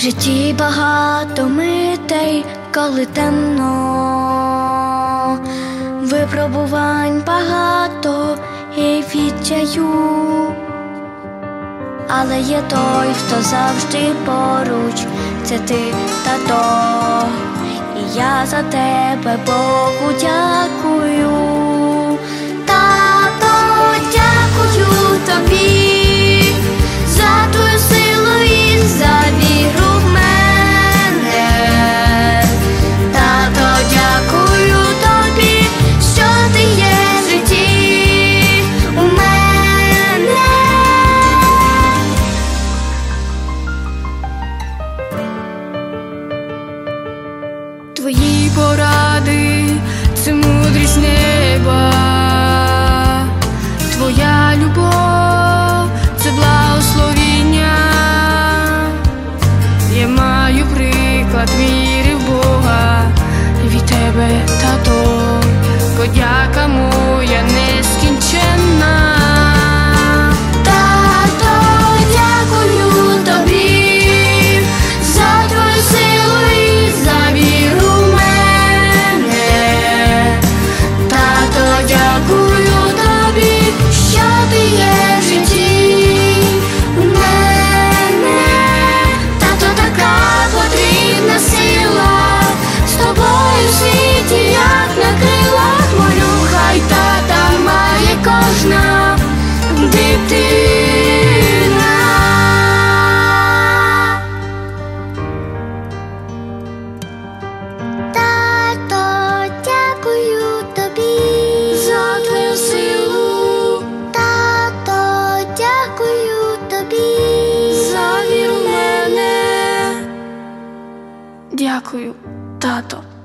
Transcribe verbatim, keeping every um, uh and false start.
житті багато митей, коли темно, випробувань багато і відчаю, але є той, хто завжди поруч, це ти, тато, і я за тебе Богу дякую. Тато, дякую тобі за твою силу і за віру в мене. Тато, дякую тобі, що ти є в житті у мене. Твої поради – це мудрість неба, твоя любов – це благословіння. Я маю приклад віри в Бога, від тебе, тато, подяка моя нескінченна. Тато, дякую тобі за твою силу і за віру в мене. Тато, дякую тобі, що ти є в житті у мене. Тато, така потрібна сила, з тобою в світі, як на крилах. Молю, хай тата має кожна дитина. Тато, дякую тобі за твою силу. Тато, дякую тобі за віру в мене. Дякую, тато.